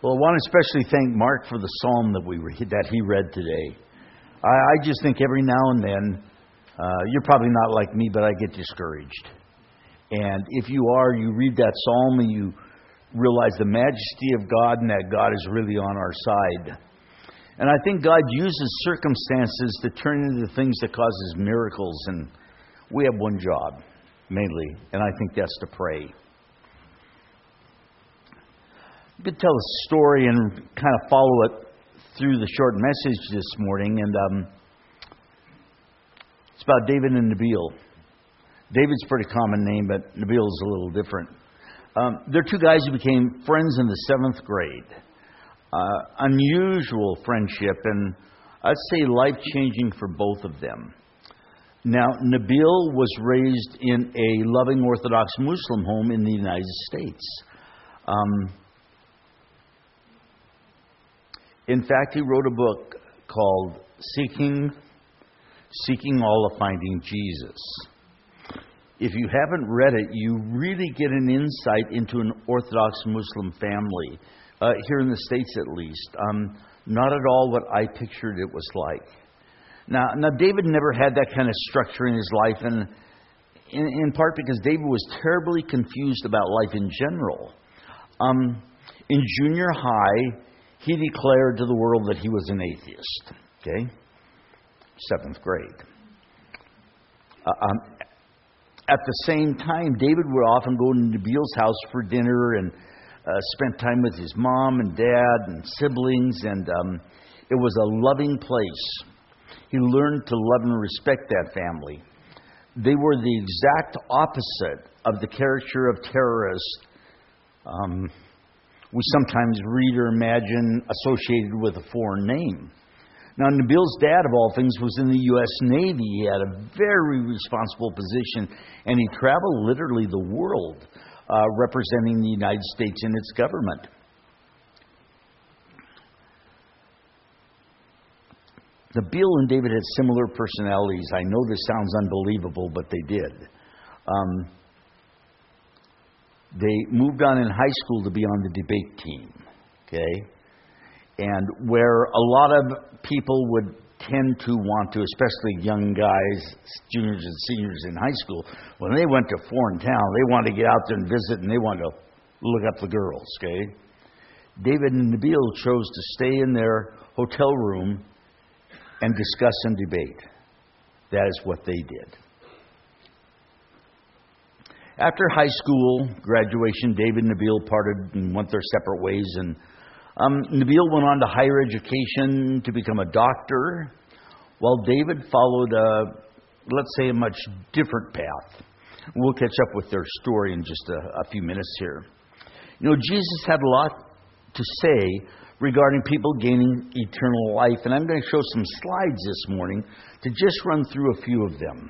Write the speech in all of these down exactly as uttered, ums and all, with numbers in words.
Well, I want to especially thank Mark for the psalm that we re- that he read today. I, I just think every now and then, uh, you're probably not like me, but I get discouraged. And if you are, you read that psalm and you realize the majesty of God and that God is really on our side. And I think God uses circumstances to turn into things that causes miracles. And we have one job, mainly, and I think that's to pray. I could tell a story and kind of follow it through the short message this morning. And um, it's about David and Nabil. David's a pretty common name, but Nabil is a little different. Um, they're two guys who became friends in the seventh grade. Uh, unusual friendship, and I'd say life-changing for both of them. Now, Nabil was raised in a loving Orthodox Muslim home in the United States. Um, in fact, he wrote a book called Seeking, Seeking All of Finding Jesus. If you haven't read it, you really get an insight into an Orthodox Muslim family, uh, here in the States at least. Um, not at all what I pictured it was like. Now, now, David never had that kind of structure in his life, and in, in part because David was terribly confused about life in general. Um, in junior high, he declared to the world that he was an atheist. Okay? Seventh grade. Uh, um, At the same time, David would often go to Nabil's house for dinner and uh, spent time with his mom and dad and siblings, and um, it was a loving place. He learned to love and respect that family. They were the exact opposite of the caricature of terrorists um, we sometimes read or imagine associated with a foreign name. Now, Nabil's dad, of all things, was in the U S Navy. He had a very responsible position, and he traveled literally the world uh, representing the United States in its government. Nabil and David had similar personalities. I know this sounds unbelievable, but they did. Um, they moved on in high school to be on the debate team, okay? And where a lot of people would tend to want to, especially young guys, juniors and seniors in high school, when they went to a foreign town, they wanted to get out there and visit, and they wanted to look up the girls, okay? David and Nabil chose to stay in their hotel room and discuss and debate. That is what they did. After high school graduation, David and Nabil parted and went their separate ways, and Um, Nabil went on to higher education to become a doctor, while David followed a, let's say, a much different path. We'll catch up with their story in just a, a few minutes here. You know, Jesus had a lot to say regarding people gaining eternal life, and I'm going to show some slides this morning to just run through a few of them.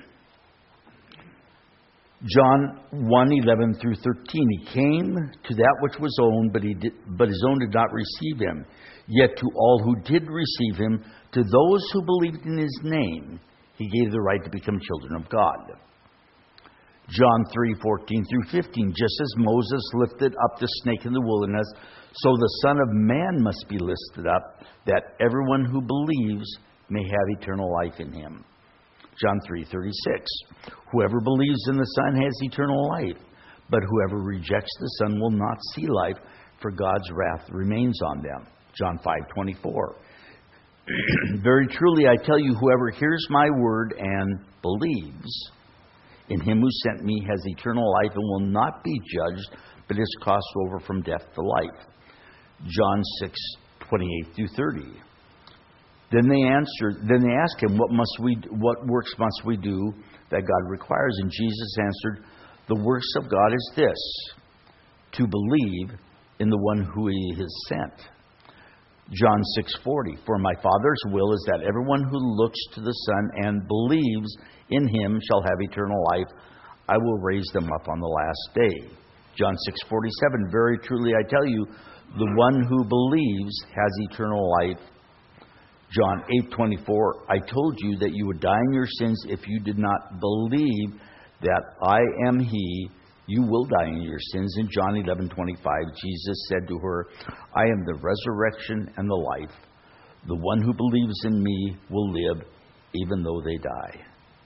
John one, eleven through thirteen. He came to that which was owned, but he did, but his own did not receive him. Yet to all who did receive him, to those who believed in his name, he gave the right to become children of God. John three, fourteen through fifteen. Just as Moses lifted up the snake in the wilderness, so the Son of Man must be lifted up, that everyone who believes may have eternal life in him. John three, thirty-six. Whoever believes in the Son has eternal life, but whoever rejects the Son will not see life, for God's wrath remains on them. John five, twenty-four. Very truly I tell you, whoever hears my word and believes in him who sent me has eternal life and will not be judged, but is crossed over from death to life. John six, twenty-eight through thirty. Then they answered. Then they asked him, "What must we? What works must we do that God requires?" And Jesus answered, "The works of God is this: to believe in the one who He has sent." John six forty. For my Father's will is that everyone who looks to the Son and believes in Him shall have eternal life. I will raise them up on the last day. John six forty seven. Very truly I tell you, the one who believes has eternal life. John eight twenty-four, I told you that you would die in your sins if you did not believe that I am He You will die in your sins. In John eleven twenty-five, Jesus said to her, I am the resurrection and the life. The one who believes in me will live even though they die.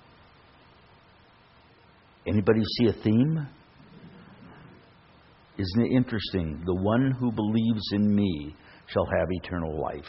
Anybody see a theme? Isn't it interesting? The one who believes in me shall have eternal life.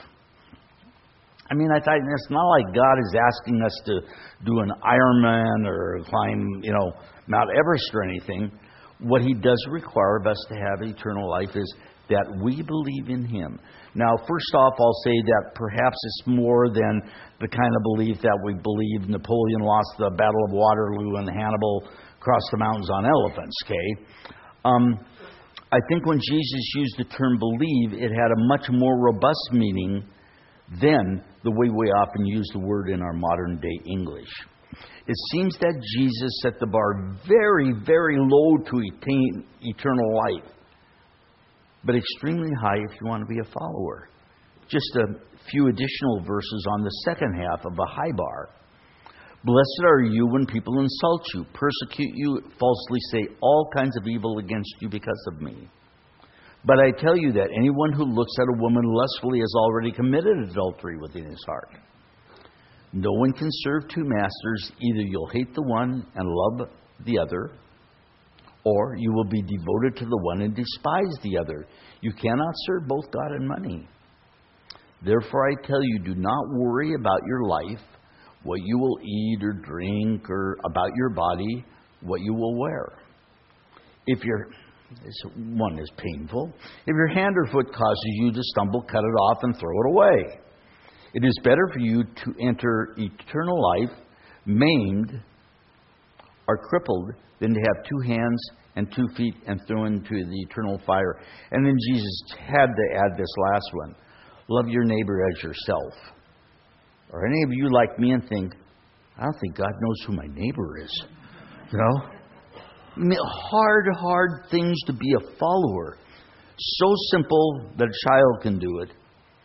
I mean, I thought it's not like God is asking us to do an Ironman or climb, you know, Mount Everest or anything. What He does require of us to have eternal life is that we believe in Him. Now, first off, I'll say that perhaps it's more than the kind of belief that we believe Napoleon lost the Battle of Waterloo and Hannibal crossed the mountains on elephants, okay? Um, I think when Jesus used the term believe, it had a much more robust meaning than the way we often use the word in our modern day English. It seems that Jesus set the bar very, very low to attain eternal life, but extremely high if you want to be a follower. Just a few additional verses on the second half of a high bar. Blessed are you when people insult you, persecute you, falsely say all kinds of evil against you because of me. But I tell you that anyone who looks at a woman lustfully has already committed adultery within his heart. No one can serve two masters. Either you'll hate the one and love the other, or you will be devoted to the one and despise the other. You cannot serve both God and money. Therefore I tell you, do not worry about your life, what you will eat or drink, or about your body, what you will wear. If your this one is painful. If your hand or foot causes you to stumble, cut it off and throw it away. It is better for you to enter eternal life maimed or crippled than to have two hands and two feet and thrown into the eternal fire. And then Jesus had to add this last one. Love your neighbor as yourself. Or any of you like me and think, I don't think God knows who my neighbor is. You know? I mean, hard, hard things to be a follower. So simple that a child can do it.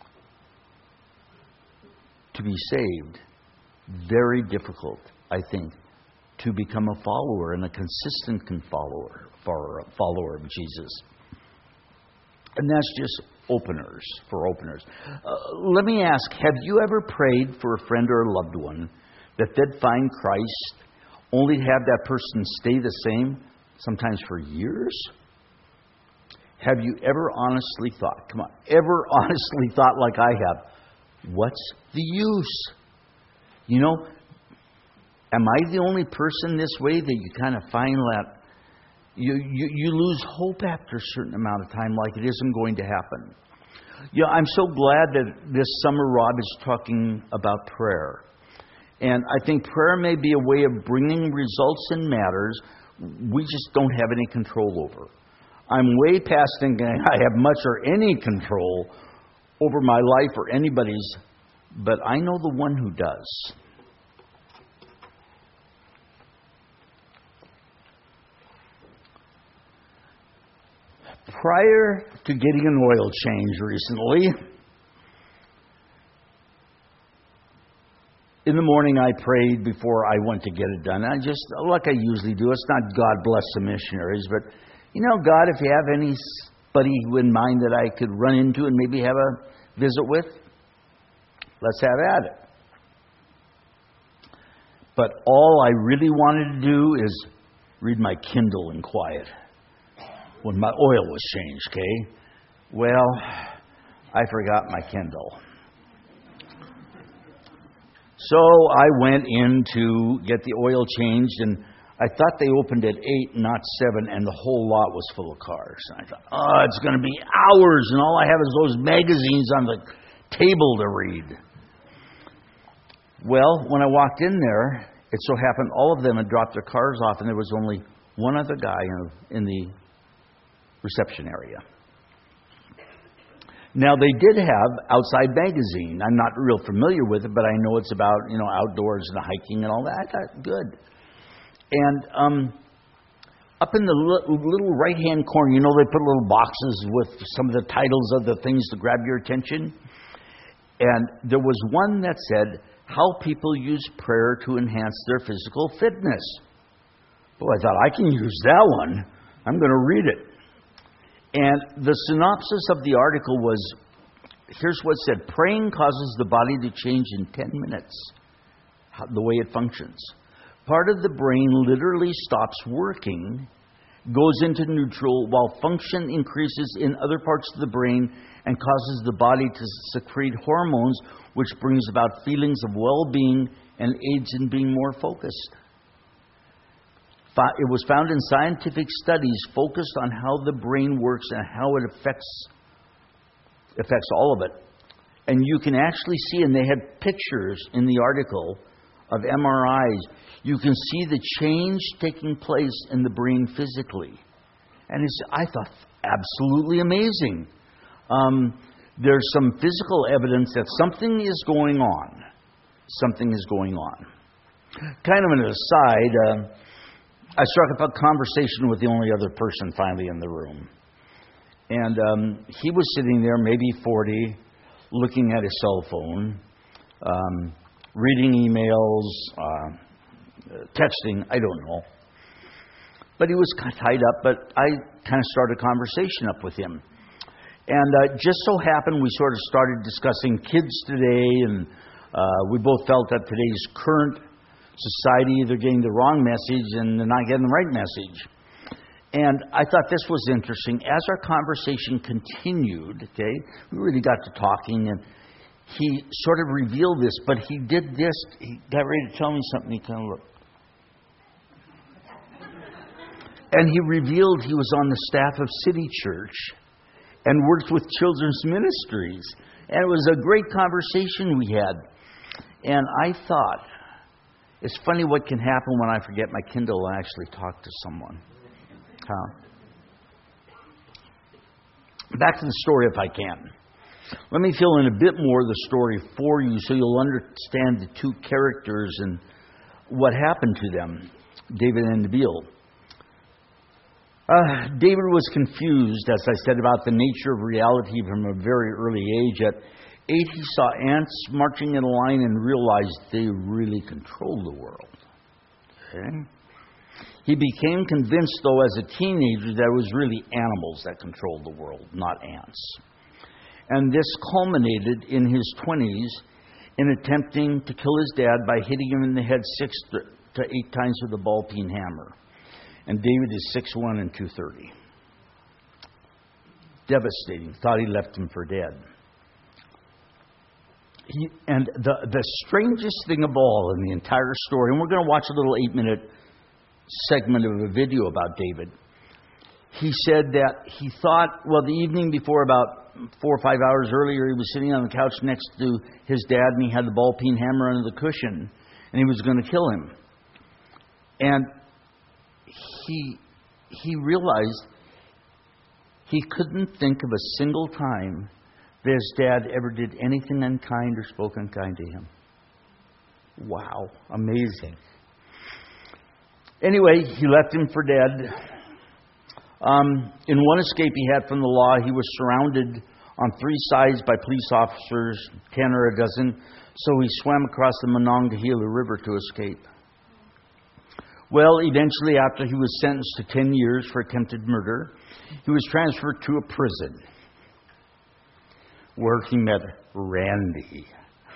To be saved, very difficult, I think, to become a follower and a consistent follower, follower of Jesus. And that's just openers, for openers. Uh, let me ask, have you ever prayed for a friend or a loved one that they'd find Christ only to have that person stay the same, sometimes for years? Have you ever honestly thought, come on, ever honestly thought like I have, what's the use? You know, am I the only person this way that you kind of find that you, you, you lose hope after a certain amount of time, like it isn't going to happen? You know, I'm so glad that this summer Rob is talking about prayer. And I think prayer may be a way of bringing results in matters we just don't have any control over. I'm way past thinking I have much or any control over my life or anybody's, but I know the one who does. Prior to getting an oil change recently, in the morning I prayed before I went to get it done. I just, like I usually do, it's not God bless the missionaries, but, you know, God, if you have anybody in mind that I could run into and maybe have a visit with, let's have at it. But all I really wanted to do is read my Kindle in quiet when my oil was changed, okay? Well, I forgot my Kindle. So I went in to get the oil changed, and I thought they opened at eight, not seven, and the whole lot was full of cars. And I thought, oh, it's going to be hours, and all I have is those magazines on the table to read. Well, when I walked in there, it so happened all of them had dropped their cars off, and there was only one other guy in, in the reception area. Now, they did have Outside Magazine. I'm not real familiar with it, but I know it's about, you know, outdoors and hiking and all that. I thought, good. And um, up in the little right-hand corner, you know, they put little boxes with some of the titles of the things to grab your attention. And there was one that said, how people use prayer to enhance their physical fitness. Well, I thought, I can use that one. I'm going to read it. And the synopsis of the article was, here's what it said: praying causes the body to change in ten minutes, how, the way it functions. Part of the brain literally stops working, goes into neutral, while function increases in other parts of the brain and causes the body to secrete hormones, which brings about feelings of well-being and aids in being more focused. It was found in scientific studies focused on how the brain works and how it affects affects all of it. And you can actually see, and they had pictures in the article of M R Is. You can see the change taking place in the brain physically. And it's, I thought, absolutely amazing. Um, there's some physical evidence that something is going on. Something is going on. Kind of an aside, uh, I struck up a conversation with the only other person finally in the room. And um, he was sitting there, maybe forty, looking at his cell phone, um, reading emails, uh, texting, I don't know. But he was tied up, but I kind of started a conversation up with him. And uh, just so happened, we sort of started discussing kids today, and uh, we both felt that today's current society, they're getting the wrong message and they're not getting the right message. And I thought this was interesting. As our conversation continued, okay, we really got to talking, and he sort of revealed this, but he did this. He got ready to tell me something. He kind of looked. And he revealed he was on the staff of City Church and worked with children's ministries. And it was a great conversation we had. And I thought, it's funny what can happen when I forget my Kindle and actually talk to someone. Huh? Back to the story if I can. Let me fill in a bit more of the story for you so you'll understand the two characters and what happened to them, David and Nabil. Uh, David was confused, as I said, about the nature of reality from a very early age. At eight, he saw ants marching in a line and realized they really controlled the world. Okay? He became convinced, though, as a teenager, that it was really animals that controlled the world, not ants. And this culminated in his twenties in attempting to kill his dad by hitting him in the head six to eight times with a ball-peen hammer. And David is six one and two thirty. Devastating. Thought he left him for dead. He, and the, the strangest thing of all in the entire story, and we're going to watch a little eight-minute segment of a video about David. He said that he thought, well, the evening before, about four or five hours earlier, he was sitting on the couch next to his dad, and he had the ball-peen hammer under the cushion, and he was going to kill him. And he he realized he couldn't think of a single time that his dad ever did anything unkind or spoke unkind to him. Wow, amazing. Anyway, he left him for dead. Um, in one escape he had from the law, he was surrounded on three sides by police officers, ten or a dozen, so he swam across the Monongahela River to escape. Well, eventually, after he was sentenced to ten years for attempted murder, he was transferred to a prison where he met Randy.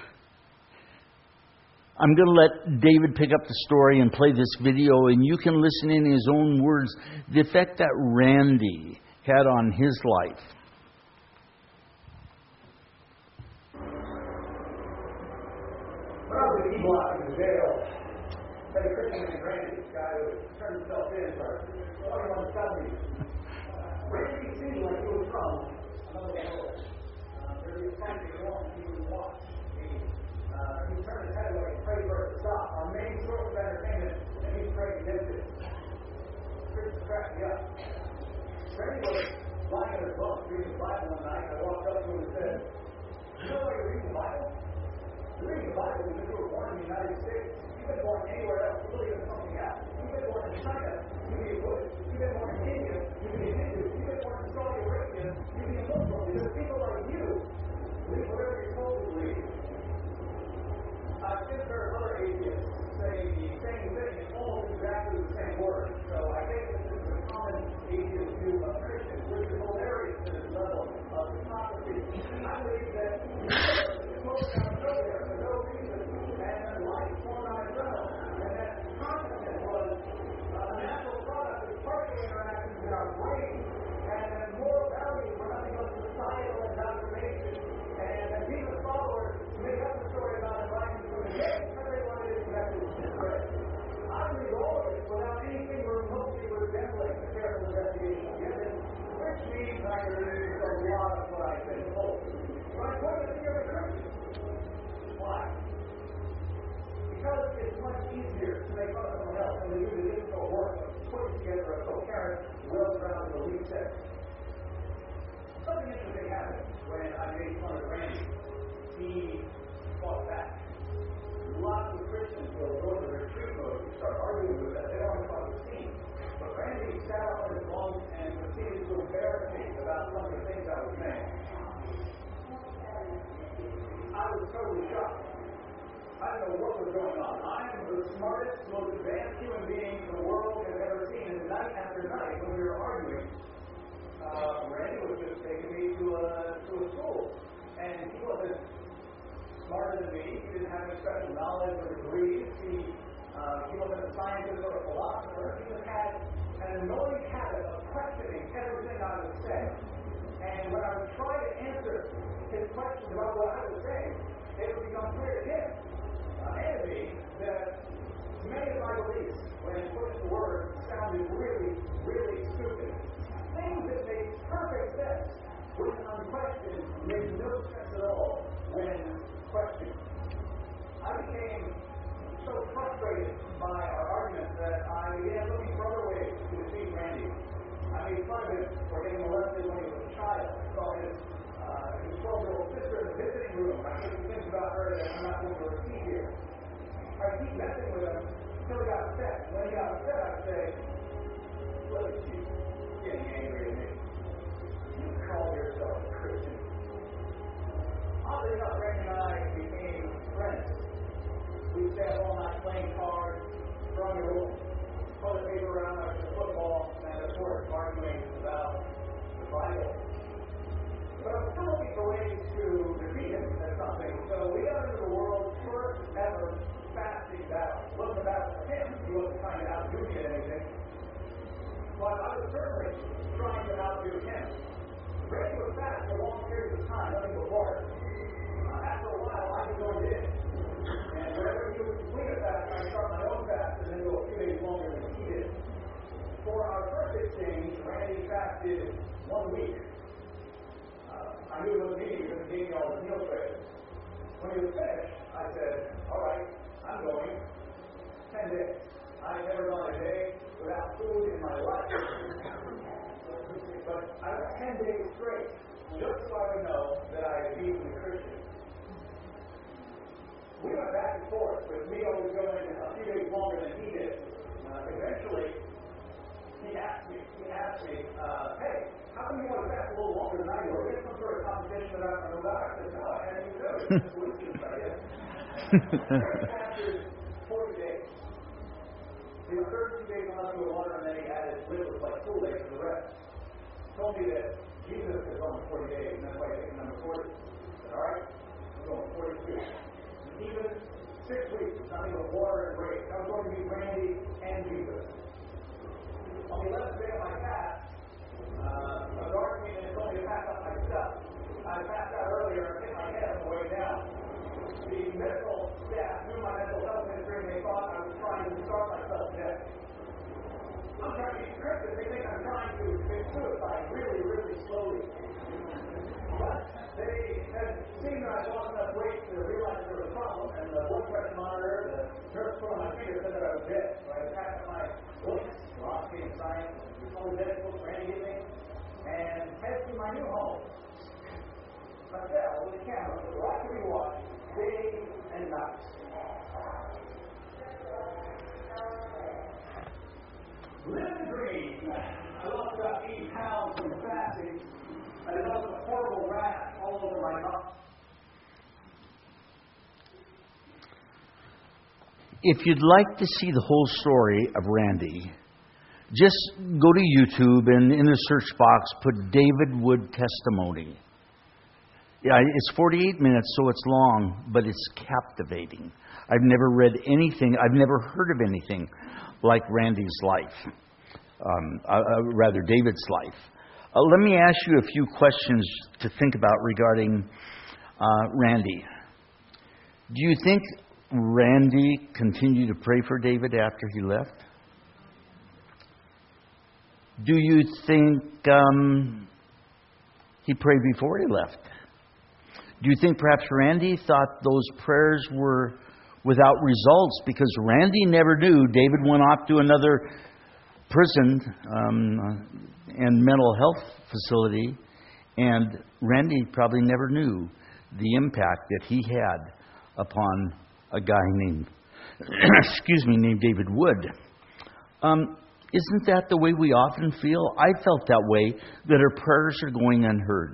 I'm going to let David pick up the story and play this video, and you can listen in his own words the effect that Randy had on his life. When I was an evil out in the jail, had a Christian named Randy, this guy who turned himself in for twenty-one seventy. Randy seemed like he was from another world. There was a frantic walk he would walk. He would turn his head away and pray for it to stop. Our main source of entertainment, and he prayed against it. Christian cracked me up. Randy was lying in his bunk reading the Bible one night. I walked up to him and said, "You know why you're reading the Bible? You're reading the Bible because you were born in the United States. You've been born anywhere else, you believe in something else. You've been born in China, you can be Buddhist. You've been born in India, you can be Hindu. You've been born in Saudi Arabia, you can be Muslim. Because people like you believe whatever you're told to believe." I've since heard other atheists say the same thing in almost exactly the same words. So I think this is a common atheist front of someone else, and they do the difficult work of putting together a coherent, well-rounded belief set. Something interesting happened when I made fun of Randy. He fought back. Lots of Christians will go to retreat mode and start arguing with that. They don't want to cause a scene. But Randy sat up on his lungs and proceeded to embarrass me about some of the things I was saying. I was totally shocked. I don't know what was going on. I am the smartest, most advanced human being the world has ever seen. And night after night, when we were arguing, uh, Randy was just taking me to a, to a school. And he wasn't smarter than me. He didn't have any special knowledge or degrees. He, uh, he wasn't a scientist or a philosopher. He just had an annoying habit of questioning everything I was saying. And when I would try to answer his questions about what I was saying, it would become clear to him uh, and me that many of my beliefs, when put into words, sounded really, really stupid. Things that make perfect sense when unquestioned make no sense at all when questioned. I became so frustrated by our arguments that I began looking for other ways to defeat Randy. I made fun of him for getting molested when he was a child. I saw his uh, his twelve-year-old sister in the visiting room. I made some things about her that I'm not going to repeat here. I keep messing with him until he got upset. When he got upset, I'd say, "Look at you, getting angry at me. You call yourself a Christian." Oddly enough, Randy and I became friends. We stayed up all night playing cards, throwing a little toilet paper around after the football, and of course arguing about the Bible. But I'm still looking for ways to defeat him at something, so we got into the world's first ever fasting battle. It wasn't a battle for him, he wasn't trying to outdo me at anything, but I was certainly trying to outdo him. Randy was fast for long periods of time, nothing but water. Uh, after a while, I joined in. And whenever he would complete a fast, I'd start my own fast and then go a few days longer than he did. For our first exchange, Randy fasted one week. Uh, I knew it wasn't me because he gave me all the meal trays. When he was finished, I said, "All right, I'm going ten days. I've never gone a day without food in my life." But I went ten days straight, just so I would know that I had beaten the Christian. We went back and forth, with me always going a few days longer than he did. Uh, eventually, he asked me, he asked me, uh, "Hey, how come you want to fast a little longer than I do? Are we in some sort of competition about our God?" I said, "No, I had you do it. It's solutions, I guess." He fasted forty days. He was thirty-two days on nothing but water, and then he added liquids like Kool-Aid for the rest. He told me that Jesus is on forty days, and that's why I take number forty. I said, "All right, I'm going forty-two. Even six weeks, nothing but water and grace. I was going to meet Randy and Jesus." On the eleventh day of my fast, uh, a guard came in and told me to pack up my stuff. I passed out earlier and hit my head on the way down. The medical staff knew my mental health history and they thought I was trying to start myself dead. I'm trying to be Christian. They think I'm trying to commit suicide really, really slowly. But they had seen that I lost enough weight to realize there was a problem, and the blood pressure monitor, the nurse put on my finger, said that I was dead. So I packed up my books, philosophy and science, all the dead books Randy gave me, and headed to my new home. My cell with a camera, so I could be watched day and night. Living the dream. I lost about eighty pounds from fasting. I developed a horrible rash all over my body. If you'd like to see the whole story of Randy, just go to YouTube and in the search box put David Wood testimony. Yeah, it's forty-eight minutes, so it's long, but it's captivating. I've never read anything, I've never heard of anything like Randy's life, um, uh, uh, rather David's life. Uh, let me ask you a few questions to think about regarding uh, Randy. Do you think Randy continued to pray for David after he left? Do you think um, he prayed before he left? Do you think perhaps Randy thought those prayers were without results because Randy never knew. David went off to another prison um, and mental health facility, and Randy probably never knew the impact that he had upon a guy named, excuse me, named David Wood. Um, isn't that the way we often feel? I felt that way, that our prayers are going unheard.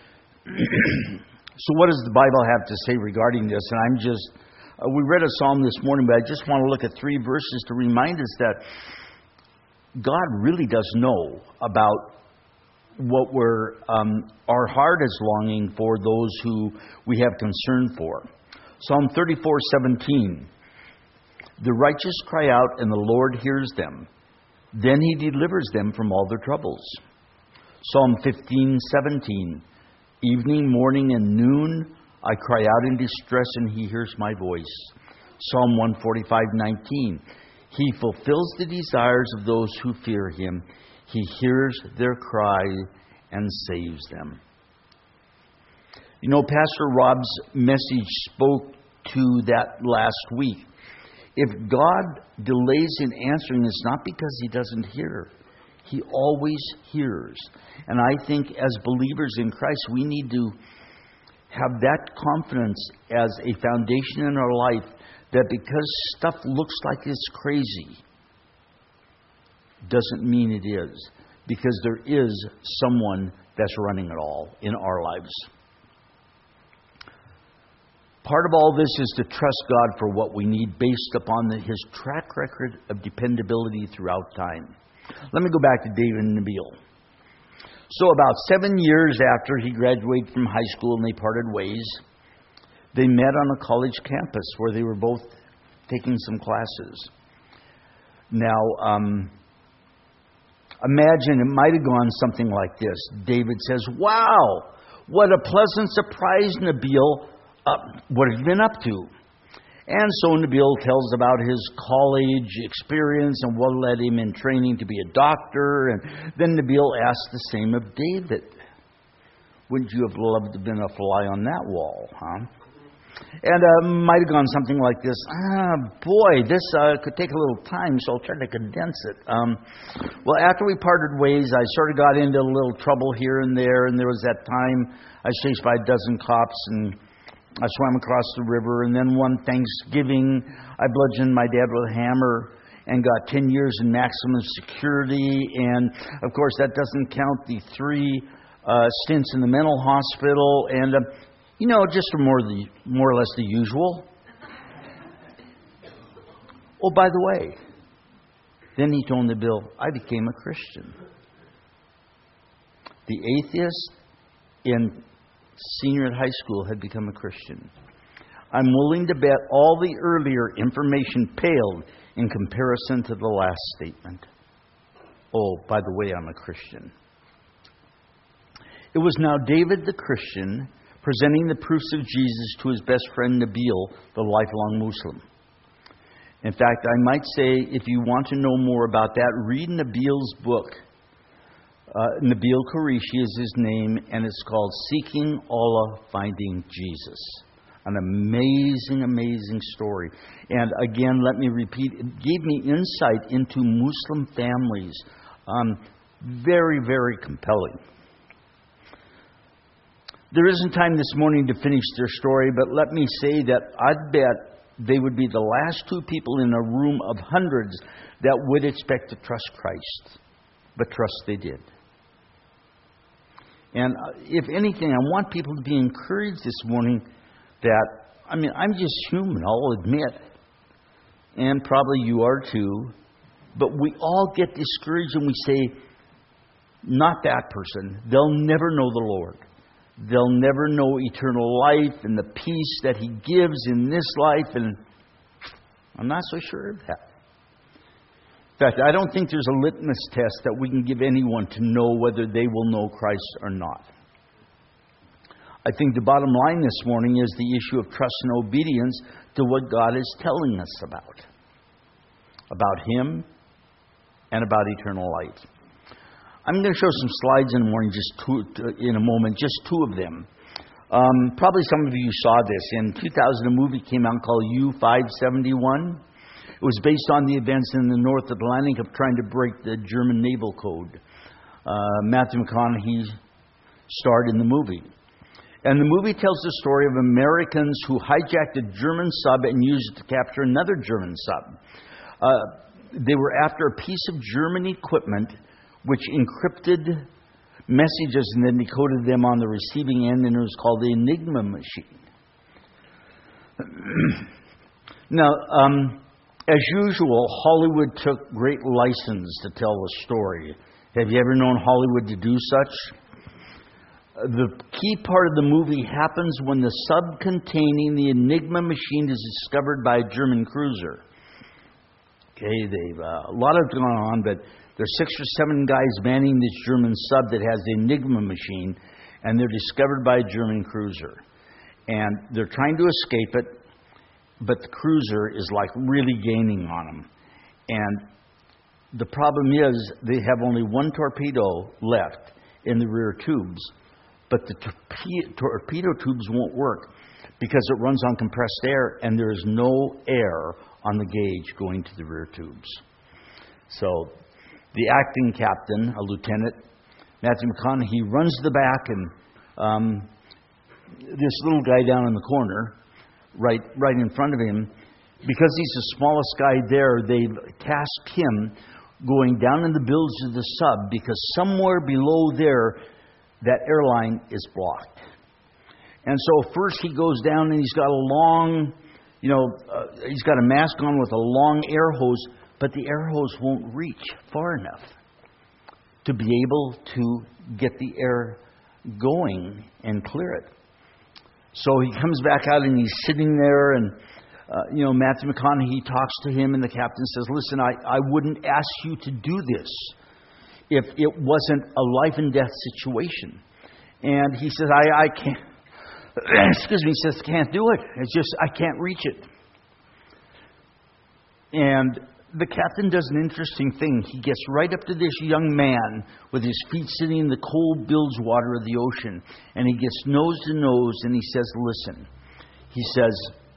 So what does the Bible have to say regarding this? And I'm just, uh, we read a psalm this morning, but I just want to look at three verses to remind us that God really does know about what we're, um, our heart is longing for, those who we have concern for. Psalm thirty-four seventeen. The righteous cry out, and the Lord hears them. Then He delivers them from all their troubles. Psalm fifteen seventeen. Evening, morning, and noon, I cry out in distress, and He hears my voice. Psalm one forty-five nineteen. He fulfills the desires of those who fear Him. He hears their cry and saves them. You know, Pastor Rob's message spoke to that last week. If God delays in answering, it's not because He doesn't hear. He always hears. And I think as believers in Christ, we need to have that confidence as a foundation in our life that because stuff looks like it's crazy, doesn't mean it is. Because there is someone that's running it all in our lives. Part of all this is to trust God for what we need based upon the, His track record of dependability throughout time. Let me go back to David and Nabil. So about seven years after he graduated from high school and they parted ways, they met on a college campus where they were both taking some classes. Now, um, imagine it might have gone something like this. David says, "Wow, what a pleasant surprise, Nabil. Uh, what have you been up to?" And so Nabil tells about his college experience and what led him in training to be a doctor. And then Nabil asks the same of David. Wouldn't you have loved to have been a fly on that wall, huh? And uh, might have gone something like this. Ah, boy, this uh, could take a little time, so I'll try to condense it. Um, well, after we parted ways, I sort of got into a little trouble here and there, and there was that time I was chased by a dozen cops, and I swam across the river, and then one Thanksgiving, I bludgeoned my dad with a hammer and got ten years in maximum security, and of course that doesn't count the three uh, stints in the mental hospital, and uh, you know, just for more, the, more or less the usual. Oh, by the way, then he told Nabil, I became a Christian. The atheist in senior at high school had become a Christian. I'm willing to bet all the earlier information paled in comparison to the last statement. Oh, by the way, I'm a Christian. It was now David the Christian presenting the proofs of Jesus to his best friend Nabil, the lifelong Muslim. In fact, I might say, if you want to know more about that, read Nabil's book. Uh, Nabil Qureshi is his name, and it's called Seeking Allah, Finding Jesus. An amazing, amazing story. And again, let me repeat, it gave me insight into Muslim families. Um, very, very compelling. There isn't time this morning to finish their story, but let me say that I'd bet they would be the last two people in a room of hundreds that would expect to trust Christ. But trust they did. And if anything, I want people to be encouraged this morning that, I mean, I'm just human, I'll admit. And probably you are too. But we all get discouraged and we say, not that person. They'll never know the Lord. They'll never know eternal life and the peace that He gives in this life. And I'm not so sure of that. In fact, I don't think there's a litmus test that we can give anyone to know whether they will know Christ or not. I think the bottom line this morning is the issue of trust and obedience to what God is telling us about. About Him and about eternal life. I'm going to show some slides in the morning, just two, in a moment, just two of them. Um, probably some of you saw this. In two thousand, a movie came out called U five seventy-one. It was based on the events in the North Atlantic of trying to break the German naval code. Uh, Matthew McConaughey starred in the movie. And the movie tells the story of Americans who hijacked a German sub and used it to capture another German sub. Uh, they were after a piece of German equipment which encrypted messages and then decoded them on the receiving end, and it was called the Enigma machine. Now, um, as usual, Hollywood took great license to tell the story. Have you ever known Hollywood to do such? The key part of the movie happens when the sub containing the Enigma machine is discovered by a German cruiser. Okay, they've uh, a lot has gone on, but there's six or seven guys manning this German sub that has the Enigma machine, and they're discovered by a German cruiser. And they're trying to escape it, but the cruiser is like really gaining on them. And the problem is they have only one torpedo left in the rear tubes, but the torpe- torpedo tubes won't work because it runs on compressed air, and there is no air on the gauge going to the rear tubes. So the acting captain, a lieutenant, Matthew McConaughey, runs to the back, and um, this little guy down in the corner, right, right in front of him, because he's the smallest guy there, they've tasked him going down in the bilge of the sub, because somewhere below there, that airline is blocked. And so first he goes down, and he's got a long, you know, uh, he's got a mask on with a long air hose, but the air hose won't reach far enough to be able to get the air going and clear it. So he comes back out, and he's sitting there, and uh, you know, Matthew McConaughey talks to him, and the captain says, "Listen, I, I wouldn't ask you to do this if it wasn't a life and death situation." And he says, I, I can't, excuse me, he says, can't do it. It's just, I can't reach it. And the captain does an interesting thing. He gets right up to this young man with his feet sitting in the cold bilge water of the ocean, and he gets nose to nose, and he says, listen, he says,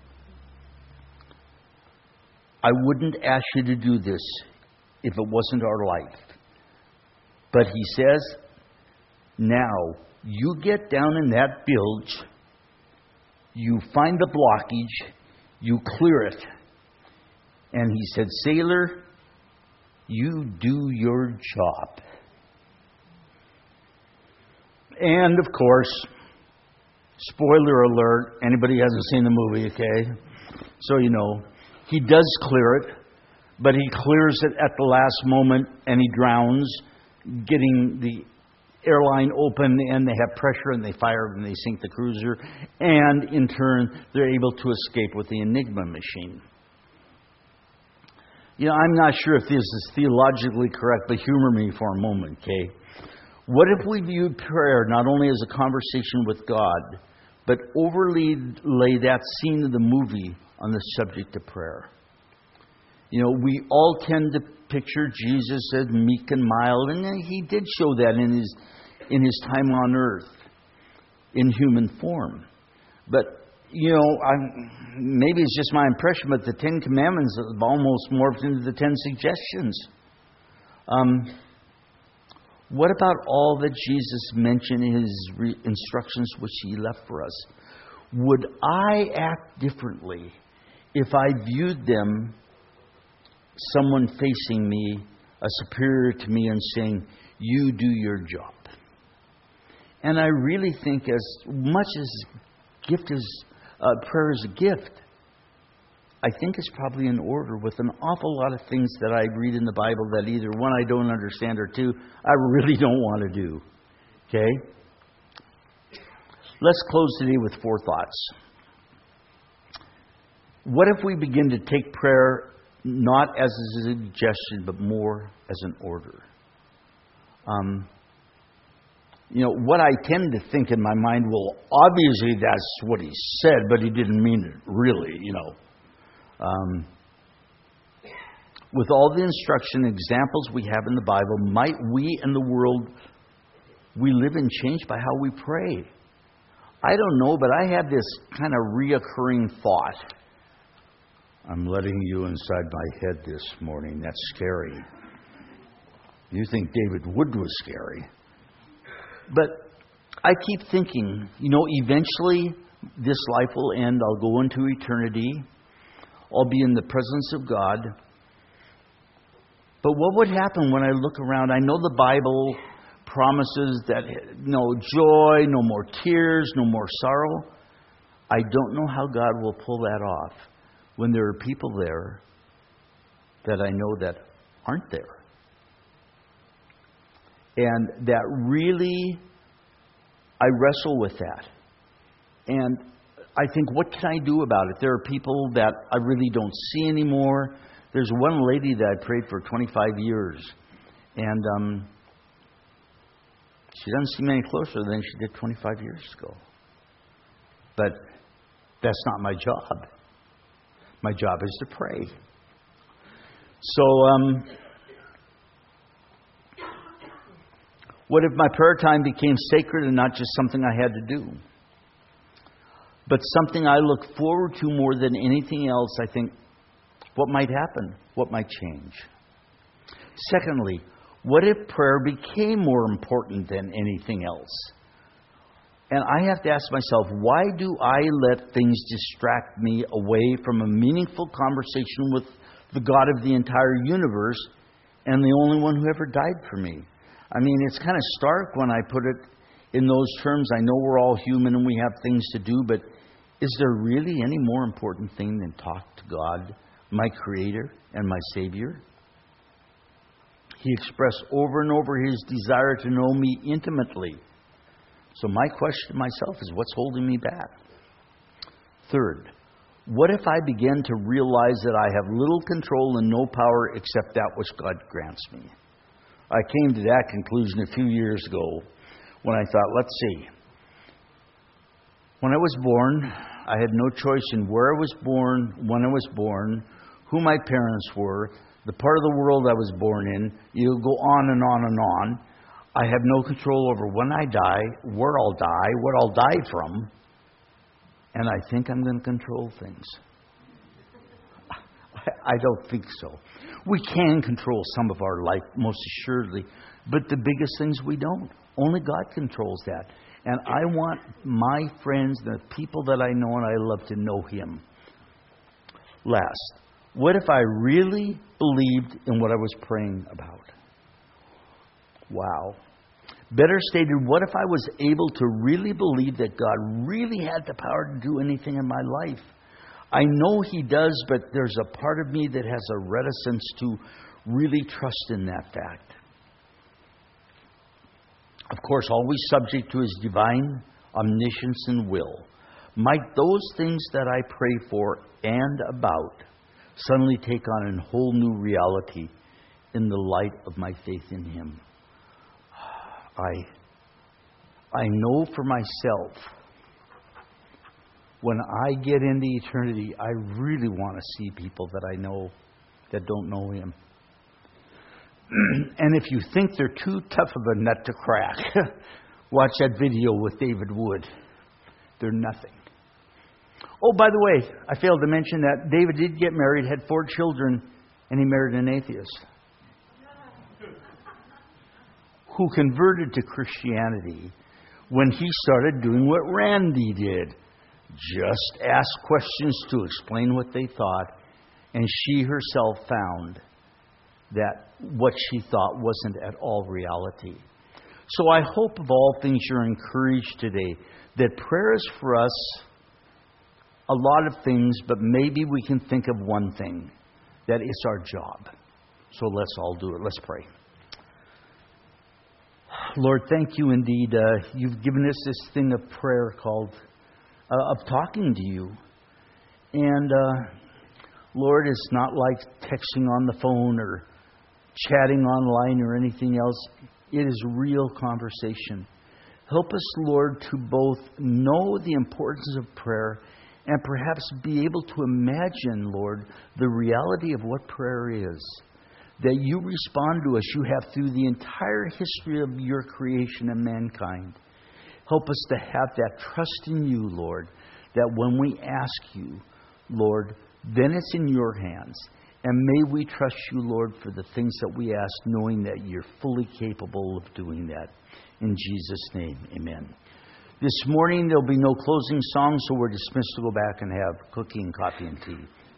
I wouldn't ask you to do this if it wasn't our life. But he says, now, you get down in that bilge, you find the blockage, you clear it. And he said, sailor, you do your job. And, of course, spoiler alert, anybody who hasn't seen the movie, okay? So you know, he does clear it, but he clears it at the last moment, and he drowns, getting the airline open, and they have pressure, and they fire, and they sink the cruiser, and in turn, they're able to escape with the Enigma machine. You know, I'm not sure if this is theologically correct, but humor me for a moment, okay? What if we viewed prayer not only as a conversation with God, but overlay that scene of the movie on the subject of prayer? You know, we all tend to picture Jesus as meek and mild, and he did show that in his in his time on earth in human form. But you know, I'm, maybe it's just my impression, but the Ten Commandments have almost morphed into the Ten Suggestions. Um, what about all that Jesus mentioned in his re- instructions which he left for us? Would I act differently if I viewed them, someone facing me, a superior to me, and saying, you do your job? And I really think as much as gift is Uh, prayer is a gift, I think it's probably in order with an awful lot of things that I read in the Bible that either one, I don't understand, or two, I really don't want to do. Okay? Let's close today with four thoughts. What if we begin to take prayer not as a suggestion, but more as an order? Um... You know, what I tend to think in my mind, well, obviously that's what he said, but he didn't mean it really, you know. Um, with all the instruction examples we have in the Bible, might we and the world we live in change by how we pray? I don't know, but I have this kind of reoccurring thought. I'm letting you inside my head this morning. That's scary. You think David Wood was scary. But I keep thinking, you know, eventually this life will end. I'll go into eternity. I'll be in the presence of God. But what would happen when I look around? I know the Bible promises that no joy, no more tears, no more sorrow. I don't know how God will pull that off when there are people there that I know that aren't there. And that really, I wrestle with that. And I think, what can I do about it? There are people that I really don't see anymore. There's one lady that I prayed for twenty-five years. And um, she doesn't seem any closer than she did twenty-five years ago. But that's not my job. My job is to pray. So, um, what if my prayer time became sacred and not just something I had to do, but something I look forward to more than anything else? I think, what might happen? What might change? Secondly, what if prayer became more important than anything else? And I have to ask myself, why do I let things distract me away from a meaningful conversation with the God of the entire universe and the only one who ever died for me? I mean, it's kind of stark when I put it in those terms. I know we're all human and we have things to do, but is there really any more important thing than talk to God, my Creator and my Savior? He expressed over and over His desire to know me intimately. So my question to myself is, what's holding me back? Third, what if I begin to realize that I have little control and no power except that which God grants me? I came to that conclusion a few years ago when I thought, let's see. When I was born, I had no choice in where I was born, when I was born, who my parents were, the part of the world I was born in. You go on and on and on. I have no control over when I die, where I'll die, what I'll die from. And I think I'm going to control things. I don't think so. We can control some of our life, most assuredly. But the biggest things we don't. Only God controls that. And I want my friends, the people that I know and I love, to know Him. Last, what if I really believed in what I was praying about? Wow. Better stated, what if I was able to really believe that God really had the power to do anything in my life? I know He does, but there's a part of me that has a reticence to really trust in that fact. Of course, always subject to His divine omniscience and will. Might those things that I pray for and about suddenly take on a whole new reality in the light of my faith in Him? I, I know for myself, when I get into eternity, I really want to see people that I know that don't know Him. And if you think they're too tough of a nut to crack, watch that video with David Wood. They're nothing. Oh, by the way, I failed to mention that David did get married, had four children, and he married an atheist who converted to Christianity when he started doing what Randy did. Just ask questions to explain what they thought, and she herself found that what she thought wasn't at all reality. So I hope of all things you're encouraged today that prayer is for us a lot of things, but maybe we can think of one thing, that it's our job. So let's all do it. Let's pray. Lord, thank you indeed. Uh, you've given us this thing of prayer called uh, of talking to you. And uh, Lord, it's not like texting on the phone or chatting online or anything else. It is real conversation. Help us, Lord, to both know the importance of prayer and perhaps be able to imagine, Lord, the reality of what prayer is. That you respond to us, you have through the entire history of your creation and mankind. Help us to have that trust in you, Lord, that when we ask you, Lord, then it's in your hands. And may we trust you, Lord, for the things that we ask, knowing that you're fully capable of doing that. In Jesus' name, amen. This morning, there'll be no closing song, so we're dismissed to go back and have cookie and coffee and tea.